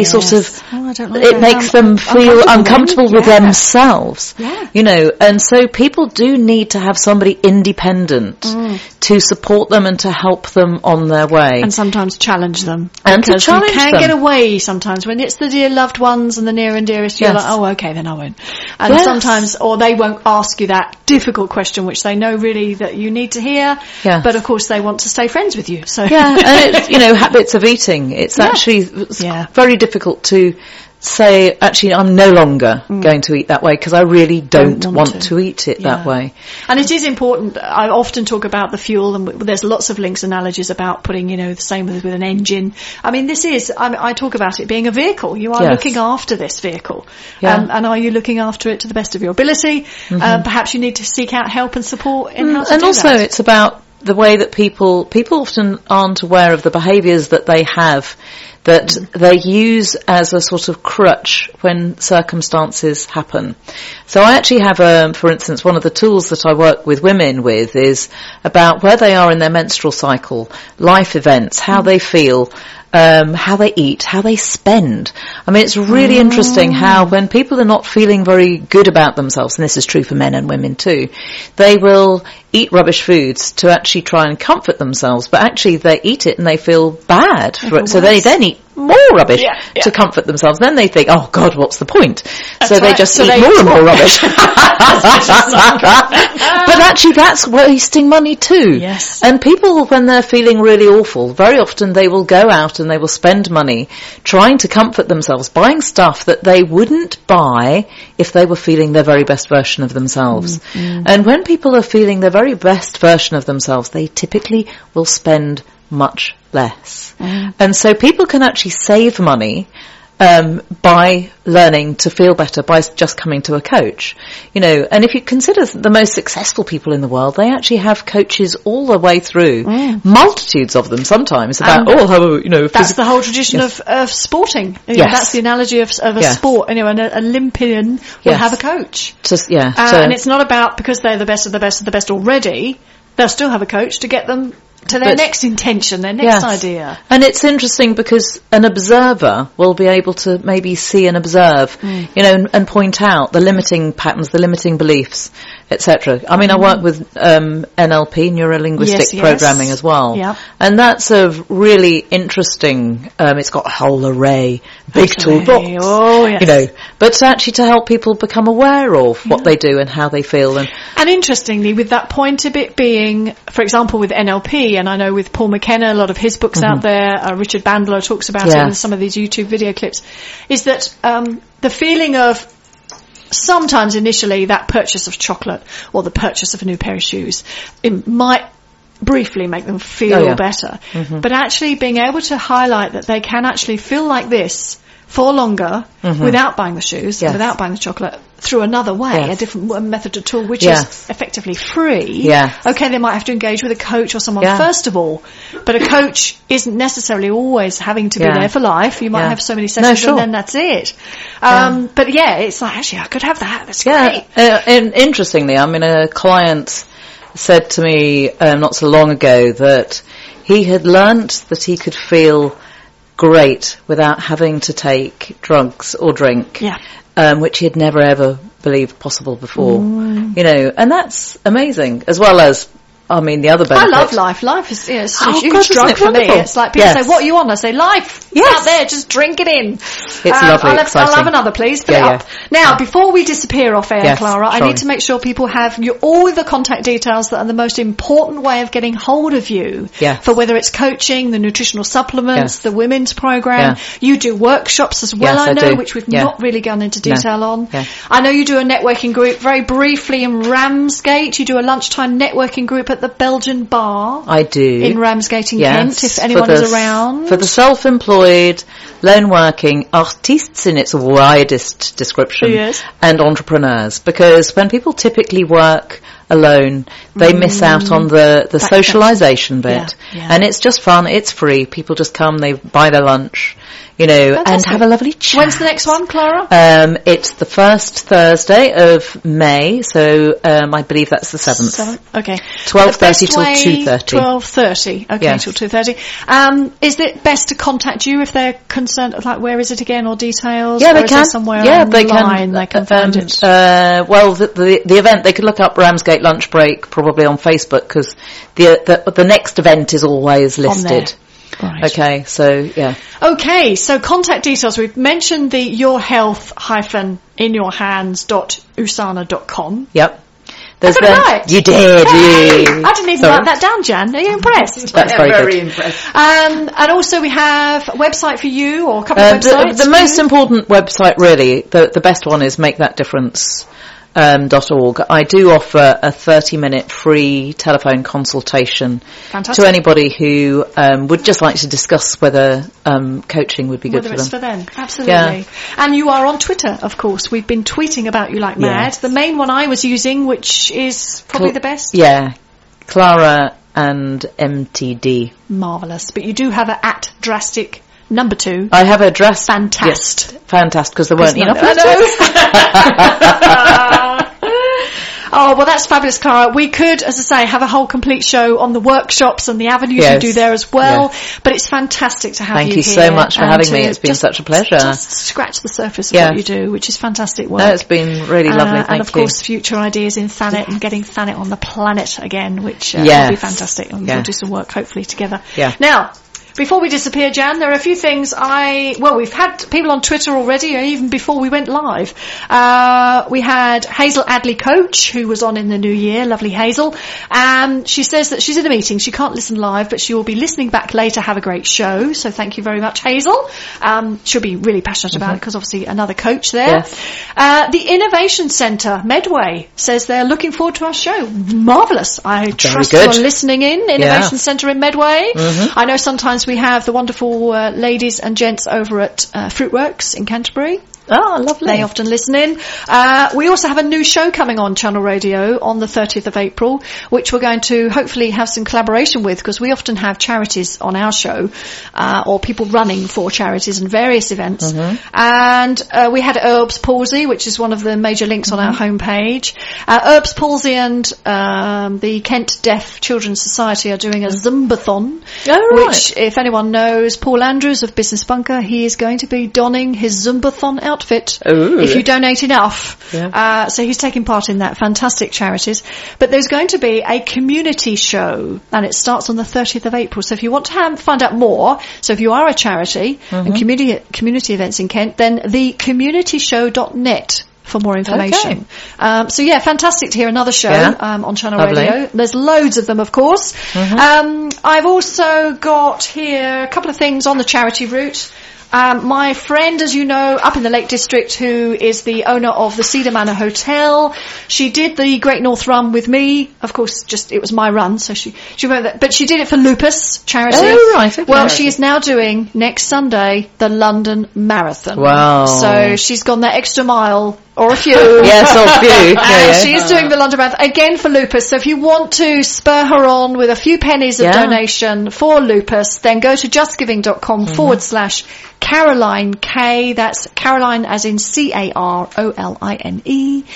it makes them feel uncomfortable with themselves. And so people do need to have somebody independent to support them and to help them on their way. And sometimes challenge them. And to challenge them. You can get away sometimes when it's the dear loved ones and the near and dearest. You're like, oh, okay, then I won't. And sometimes, or they won't ask you that difficult question, which they know really that you need to hear. But of course they want to stay friends with you. So and it's, habits of eating. It's actually very difficult to say, actually, I'm no longer going to eat that way because I really don't want to eat it that way. And it is important. I often talk about the fuel, and there's lots of links, analogies about putting, the same with an engine. I mean, this is, I talk about it being a vehicle. You are looking after this vehicle. And are you looking after it to the best of your ability? Perhaps you need to seek out help and support in how to do that. And also it's about the way that people often aren't aware of the behaviours that they have that they use as a sort of crutch when circumstances happen. So I actually have, for instance, one of the tools that I work with women with is about where they are in their menstrual cycle, life events, how they feel, how they eat, how they spend. I mean, it's really interesting how when people are not feeling very good about themselves, and this is true for men and women too, they will eat rubbish foods to actually try and comfort themselves, but actually they eat it and they feel bad for it. So they then eat more rubbish to comfort themselves. Then they think, oh God, what's the point? So they just eat more and more rubbish. But actually that's wasting money too. Yes. And people, when they're feeling really awful, very often they will go out and they will spend money trying to comfort themselves, buying stuff that they wouldn't buy if they were feeling their very best version of themselves. And when people are feeling their very best version of themselves, they typically will spend much less. And so people can actually save money by learning to feel better by just coming to a coach. You know, and if you consider the most successful people in the world, they actually have coaches all the way through, multitudes of them sometimes, about, how, you know... That's the whole tradition of sporting. You know, that's the analogy of a sport. You know, an Olympian will have a coach. And it's not about, because they're the best of the best of the best already, they'll still have a coach to get them to their next intention, their next idea. And it's interesting because an observer will be able to maybe see and observe, you know, and point out the limiting patterns, the limiting beliefs, etc. I mean, I work with NLP, neuro-linguistic programming as well. Yep. And that's a really interesting, it's got a whole array, big toolbox, you know, but actually to help people become aware of what they do and how they feel. And interestingly, with that point of it being, for example, with NLP, and I know with Paul McKenna, a lot of his books out there, Richard Bandler talks about it with some of these YouTube video clips, is that the feeling of sometimes initially that purchase of chocolate or the purchase of a new pair of shoes, it might briefly make them feel better. But actually being able to highlight that they can actually feel like this for longer without buying the shoes, without buying the chocolate, through another way, a different method or tool, which is effectively free. Okay, they might have to engage with a coach or someone first of all, but a coach isn't necessarily always having to be there for life. You might have so many sessions and then that's it. But it's like, actually, I could have that. That's great. And interestingly, I mean, a client said to me not so long ago that he had learnt that he could feel great without having to take drugs or drink, which he had never ever believed possible before. You know, and that's amazing, as well as, I mean, the other benefit. I love life. Life is a huge drug for me. It's like people say, what are you on? I say, life. Out there, just drink it in. It's lovely, exciting. I'll have another, please. Fill it up. Now, before we disappear off air, Clara, I need to make sure people have all the contact details that are the most important way of getting hold of you. For whether it's coaching, the nutritional supplements, the women's program. You do workshops as well, I know, which we've not really gone into detail on. I know you do a networking group very briefly in Ramsgate. You do a lunchtime networking group at the Belgian Bar. I do. In Ramsgate in Kent, if anyone is around. For the self-employed, lone working, artistes in its widest description, and entrepreneurs. Because when people typically work alone, they miss out on the socialisation bit. And it's just fun, it's free. People just come, they buy their lunch, you know, and have a lovely chat. When's the next one, Clara? It's the first Thursday of May, so I believe that's the 7th. Okay. 12:30 till 2:30. 12:30, okay, till 2:30. Is it best to contact you if they're concerned, like where is it again, or details? Yeah, or they is can. There somewhere online they can find it? Well, the event, they could look up Ramsgate Lunch Break probably on Facebook, because the next event is always listed. Right. Okay, so Okay, so contact details. We've mentioned the yourhealth-inyourhands.usana.com. Yep. There's right. You did. Hey, I didn't even write that down, Jan. Are you impressed? That's very impressed. And also we have a website for you, or a couple of websites. The most important website, really, the best one is MakeThatDifference.org. I do offer a 30-minute free telephone consultation to anybody who would just like to discuss whether coaching would be good for them. For them, absolutely. And you are on Twitter, of course. We've been tweeting about you like mad. The main one I was using, which is probably the best. Yeah, Clara and MTD. Marvellous. But you do have a @drastic number 2. I have a dress. Fantastic. Yes, fantastic, because there weren't enough. Oh, well, that's fabulous, Clara. We could, as I say, have a whole complete show on the workshops and the avenues you do there as well. But it's fantastic to have you here. Thank you so much for having me. It's been such a pleasure. Just scratch the surface of what you do, which is fantastic work. No, it's been really lovely. Thank you. And of course, future ideas in Thanet and getting Thanet on the planet again, which will be fantastic. And we'll do some work hopefully together. Now, Before we disappear, Jan, there are a few things we've had people on Twitter already, even before we went live. We had Hazel Adley Coach, who was on in the new year, lovely Hazel. She says that she's in a meeting, she can't listen live, but she will be listening back later. Have a great show. So thank you very much, Hazel. She'll be really passionate about it, because obviously another coach there. Yes. The Innovation Centre, Medway, says they're looking forward to our show. Marvellous. I trust you're listening in. Innovation Centre in Medway. I know sometimes we have the wonderful ladies and gents over at Fruitworks in Canterbury. Oh, lovely. They often listen in. We also have a new show coming on Channel Radio on the 30th of April, which we're going to hopefully have some collaboration with, because we often have charities on our show, or people running for charities and various events. And we had Erbs Palsy, which is one of the major links on our homepage. Erbs Palsy and the Kent Deaf Children's Society are doing a Zumbathon, which, if anyone knows Paul Andrews of Business Bunker, he is going to be donning his Zumbathon outfit if you donate enough. So he's taking part in that. Fantastic charities. But there's going to be a community show, and it starts on the 30th of April. So if you want to find out more, so if you are a charity and community events in Kent, then thecommunityshow.net for more information. So yeah, fantastic to hear another show on Channel Radio. There's loads of them, of course. I've also got here a couple of things on the charity route. My friend, as you know, up in the Lake District, who is the owner of the Cedar Manor Hotel, she did the Great North Run with me. Of course, it was my run, so she went there. But she did it for Lupus charity. Oh, right. Okay. Well, she is now doing, next Sunday, the London Marathon. Wow. So she's gone that extra mile. Or a few. Yes, or a few. She's doing the London Marathon, again for Lupus. So if you want to spur her on with a few pennies of donation for Lupus, then go to justgiving.com /Caroline K. That's Caroline as in CAROLINE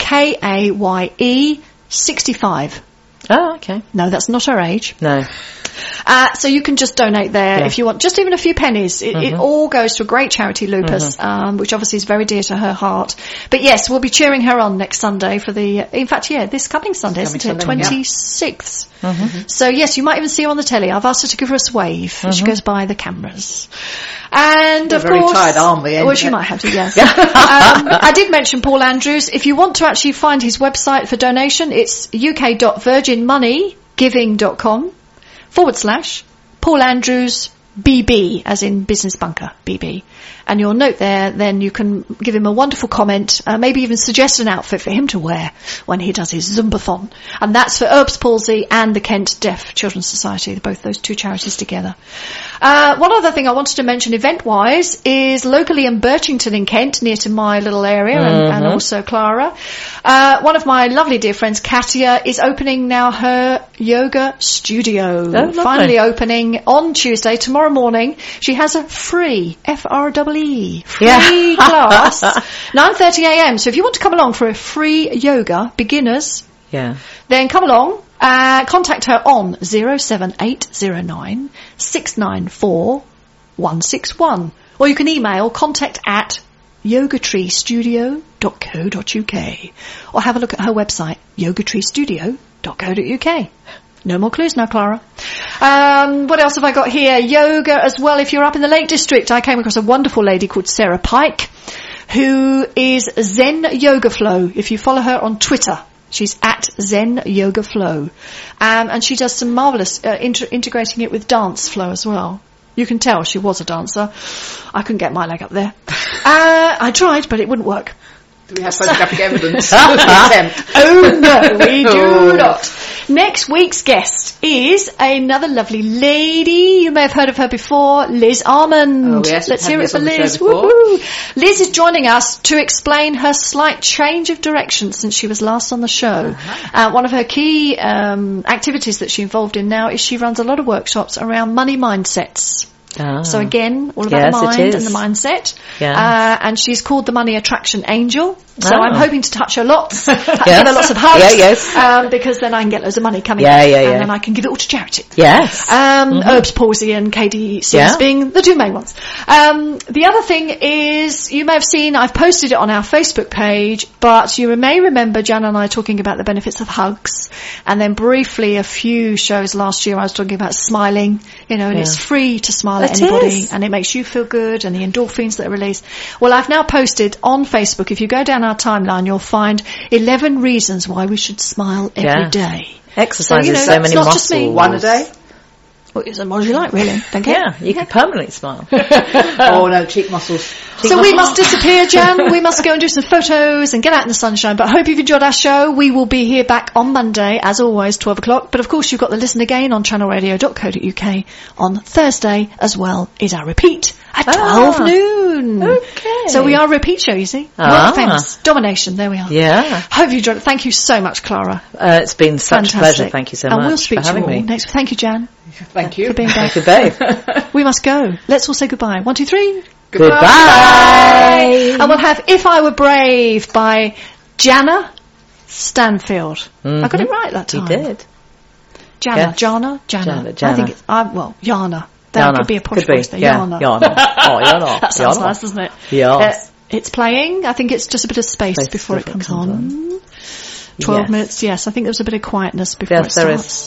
KAYE 65. Oh, okay. No, that's not her age. No. So you can just donate there if you want, just even a few pennies. It all goes to a great charity, Lupus, which obviously is very dear to her heart. But yes, we'll be cheering her on next Sunday for this coming Sunday, isn't it? 26th. So yes, you might even see her on the telly. I've asked her to give us a wave as she goes by the cameras. And We're of very course, tired, aren't we? Well, she might have to, yes. I did mention Paul Andrews. If you want to actually find his website for donation, it's uk.virginmoneygiving.com /Paul Andrews BB, as in Business Bunker BB. And you'll note there, then you can give him a wonderful comment, maybe even suggest an outfit for him to wear when he does his Zumbathon. And that's for Erbs Palsy and the Kent Deaf Children's Society, both those two charities together. One other thing I wanted to mention event-wise is locally in Birchington in Kent, near to my little area, and also Clara. One of my lovely dear friends, Katia, is opening now her yoga studio. Finally opening on Tuesday, tomorrow morning. She has a free, FREE, free class, 9:30 a.m. So if you want to come along for a free yoga, beginners, then come along. Contact her on 07809 694 161, or you can email contact@yogatreestudio.co.uk, or have a look at her website, yogatreestudio.co.uk. No more clues now, Clara. What else have I got here? Yoga as well. If you're up in the Lake District, I came across a wonderful lady called Sarah Pike, who is Zen Yoga Flow. If you follow her on Twitter, she's at Zen Yoga Flow. And she does some marvellous integrating it with dance flow as well. You can tell she was a dancer. I couldn't get my leg up there. I tried, but it wouldn't work. Do we have photographic evidence? Oh no, we do not. Next week's guest is another lovely lady. You may have heard of her before, Liz Armand. Oh, yes, let's hear it for Liz. Woo-hoo. Liz is joining us to explain her slight change of direction since she was last on the show. One of her key activities that she's involved in now is she runs a lot of workshops around money mindsets. So again, all about the mind and the mindset. Yeah. And she's called the Money Attraction Angel. So I'm hoping to touch her lots. Yes. Give her lots of hugs. Yes. Because then I can get loads of money coming in. And then I can give it all to charity. Yes. Herbs Palsy and KDCs being the two main ones. The other thing is, you may have seen, I've posted it on our Facebook page, but you may remember Jan and I talking about the benefits of hugs. And then briefly a few shows last year I was talking about smiling, and it's free to smile at anybody and it makes you feel good and the endorphins that are released. Well, I've now posted on Facebook, if you go down our timeline, you'll find 11 reasons why we should smile every day. Exercises so many muscles. One a day? Well, as much as you like, really. Don't care. Yeah, you can permanently smile. Oh, no, cheek muscles. We must disappear, Jan. We must go and do some photos and get out in the sunshine. But I hope you've enjoyed our show. We will be here back on Monday, as always, 12 o'clock. But, of course, you've got the listen again on channelradio.co.uk on Thursday, as well as our repeat at 12 noon. Okay. So we are a repeat show, you see. World famous. Domination. There we are. Yeah. Hope you enjoyed it. Thank you so much, Clara. It's been such a pleasure. Thank you so much. And we'll speak for having to you all me. next. Thank you, Jan. Thank you. For being back. Thank you, babe. We must go. Let's all say goodbye. 1, 2, 3. Goodbye. And we'll have If I Were Brave by Jana Stanfield. I got it right that time. You did. Jana. I think it's, Jana. That could be a posh voice there. Jana. Jana. Oh, Jana. That sounds nice, doesn't it? Yeah. It's playing. I think it's just a bit of space before it comes on. 12 minutes, yes. I think there was a bit of quietness before it starts.